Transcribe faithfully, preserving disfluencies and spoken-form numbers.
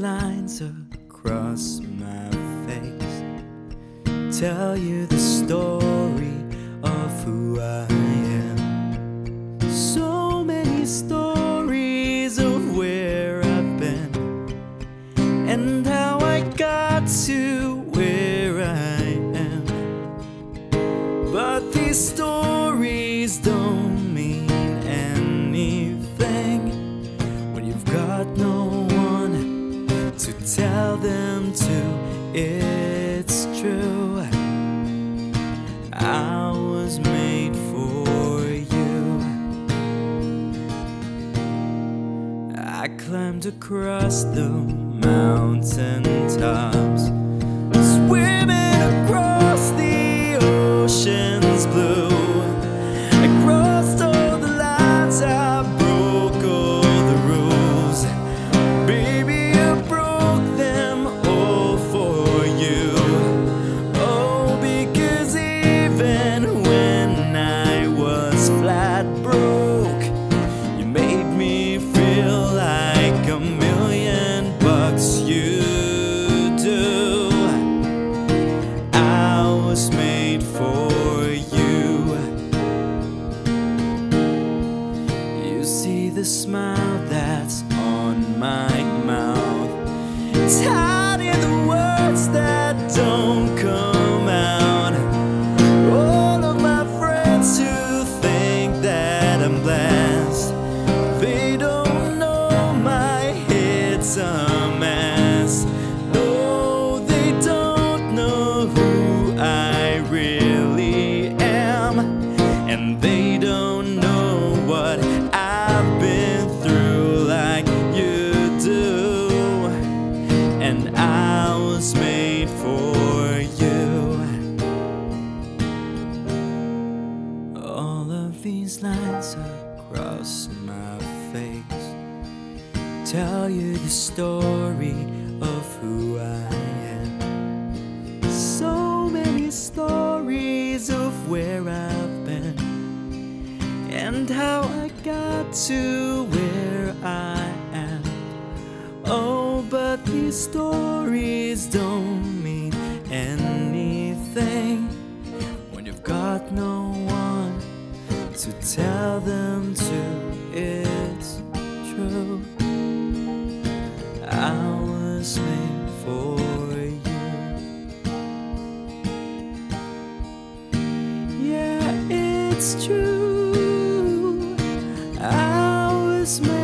lines across my face tell you the story of who I am. So many stories of where I've been and how I got to where I am. But these stories don't mean anything when you've got no one to tell them to. It's true, I was made for you. I climbed across the mountain tops, swimming across the ocean's blue. I crossed all the lines, I broke all the rules. Baby, I broke them all for you. Oh, because even when I was flat broke, you made me feel like a million bucks. You do. I was made for you. You see the smile that's on my mouth, it's hiding the words that don't come out. All of my friends who think that I'm blessed, they don't know my head's a mess. No, they don't know who I really am, and they don't know what I've been through like you do. And I was made for you. All of these lines across my face tell you the story of who I am. So many stories of where I've been and how I got to where I am. Oh, but these stories don't mean anything when you've got no one to tell them to. It's true, I was made for you. Yeah, it's true, I was made